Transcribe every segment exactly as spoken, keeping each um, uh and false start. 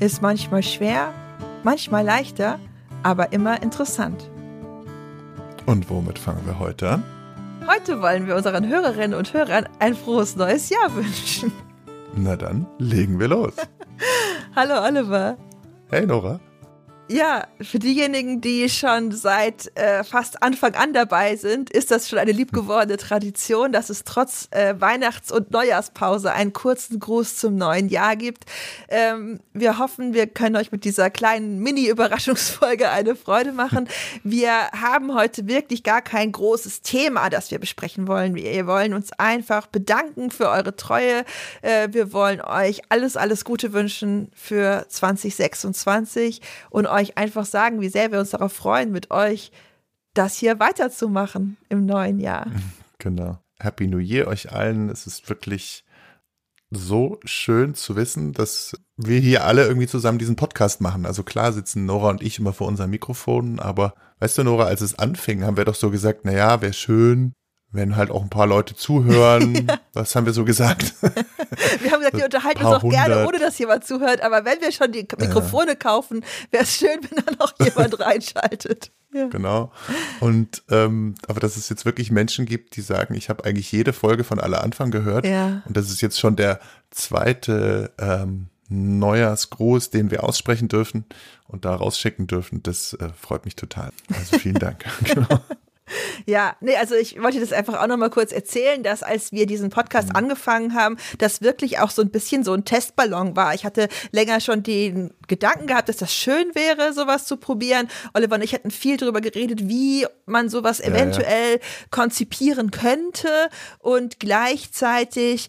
ist manchmal schwer, manchmal leichter, aber immer interessant. Und womit fangen wir heute an? Heute wollen wir unseren Hörerinnen und Hörern ein frohes neues Jahr wünschen. Na dann, legen wir los. Hallo Oliver. Hey Nora. Ja, für diejenigen, die schon seit äh, fast Anfang an dabei sind, ist das schon eine liebgewordene Tradition, dass es trotz äh, Weihnachts- und Neujahrspause einen kurzen Gruß zum neuen Jahr gibt. Ähm, wir hoffen, wir können euch mit dieser kleinen Mini-Überraschungsfolge eine Freude machen. Wir haben heute wirklich gar kein großes Thema, das wir besprechen wollen. Wir wollen uns einfach bedanken für eure Treue. Äh, wir wollen euch alles, alles Gute wünschen für zwanzig sechsundzwanzig und euch einfach sagen, wie sehr wir uns darauf freuen, mit euch das hier weiterzumachen im neuen Jahr. Genau. Happy New Year euch allen. Es ist wirklich so schön zu wissen, dass wir hier alle irgendwie zusammen diesen Podcast machen. Also klar sitzen Nora und ich immer vor unseren Mikrofonen, aber weißt du, Nora, als es anfing, haben wir doch so gesagt, naja, wäre schön, wenn halt auch ein paar Leute zuhören. Ja. Was haben wir so gesagt? Wir haben gesagt, wir unterhalten uns auch gerne, ohne dass jemand zuhört. Aber wenn wir schon die Mikrofone ja. kaufen, wäre es schön, wenn da noch jemand reinschaltet. Ja. Genau. Und ähm, aber dass es jetzt wirklich Menschen gibt, die sagen, ich habe eigentlich jede Folge von aller Anfang gehört. Ja. Und das ist jetzt schon der zweite ähm, Neujahrsgruß, den wir aussprechen dürfen und da rausschicken dürfen. Das äh, freut mich total. Also vielen Dank. Genau. Ja, nee, also ich wollte das einfach auch nochmal kurz erzählen, dass als wir diesen Podcast mhm. angefangen haben, das wirklich auch so ein bisschen so ein Testballon war. Ich hatte länger schon den Gedanken gehabt, dass das schön wäre, sowas zu probieren. Oliver und ich hatten viel darüber geredet, wie man sowas ja, eventuell ja. konzipieren könnte, und gleichzeitig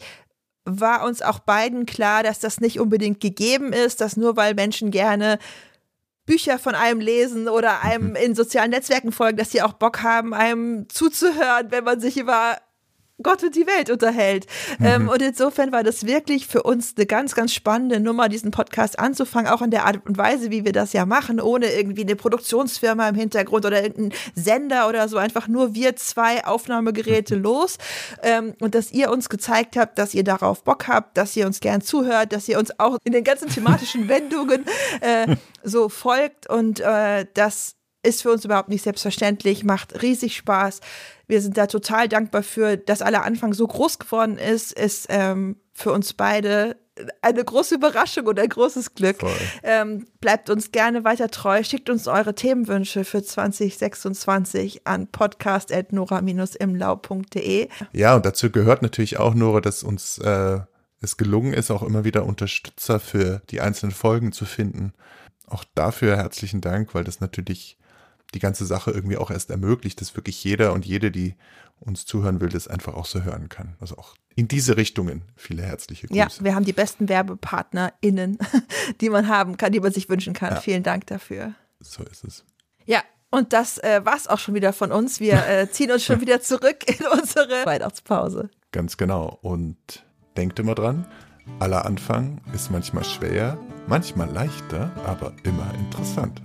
war uns auch beiden klar, dass das nicht unbedingt gegeben ist, dass nur weil Menschen gerne Bücher von einem lesen oder einem in sozialen Netzwerken folgen, dass sie auch Bock haben, einem zuzuhören, wenn man sich über Gott und die Welt unterhält. Mhm. Ähm, und insofern war das wirklich für uns eine ganz, ganz spannende Nummer, diesen Podcast anzufangen, auch in der Art und Weise, wie wir das ja machen, ohne irgendwie eine Produktionsfirma im Hintergrund oder irgendeinen Sender oder so, einfach nur wir zwei Aufnahmegeräte mhm. los. Ähm, und dass ihr uns gezeigt habt, dass ihr darauf Bock habt, dass ihr uns gern zuhört, dass ihr uns auch in den ganzen thematischen Wendungen äh, so folgt, und äh, das ist für uns überhaupt nicht selbstverständlich, macht riesig Spaß. Wir sind da total dankbar für, dass aller Anfang so groß geworden ist, ist ähm, für uns beide eine große Überraschung und ein großes Glück. Ähm, bleibt uns gerne weiter treu, schickt uns eure Themenwünsche für zwanzig sechsundzwanzig an podcast at nora dash imlau punkt de. Ja, und dazu gehört natürlich auch, Nora, dass uns äh, es gelungen ist, auch immer wieder Unterstützer für die einzelnen Folgen zu finden. Auch dafür herzlichen Dank, weil das natürlich die ganze Sache irgendwie auch erst ermöglicht, dass wirklich jeder und jede, die uns zuhören will, das einfach auch so hören kann. Also auch in diese Richtungen viele herzliche Grüße. Ja, wir haben die besten WerbepartnerInnen, die man haben kann, die man sich wünschen kann. Ja. Vielen Dank dafür. So ist es. Ja, und das äh, war's auch schon wieder von uns. Wir äh, ziehen uns schon wieder zurück in unsere Weihnachtspause. Ganz genau. Und denkt immer dran, aller Anfang ist manchmal schwer, manchmal leichter, aber immer interessant.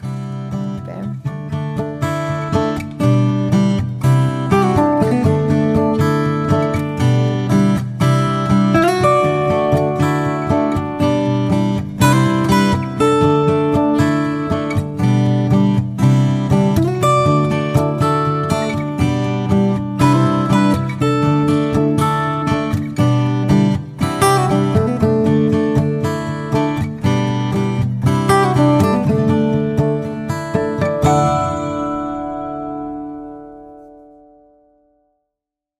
Bam. Bye.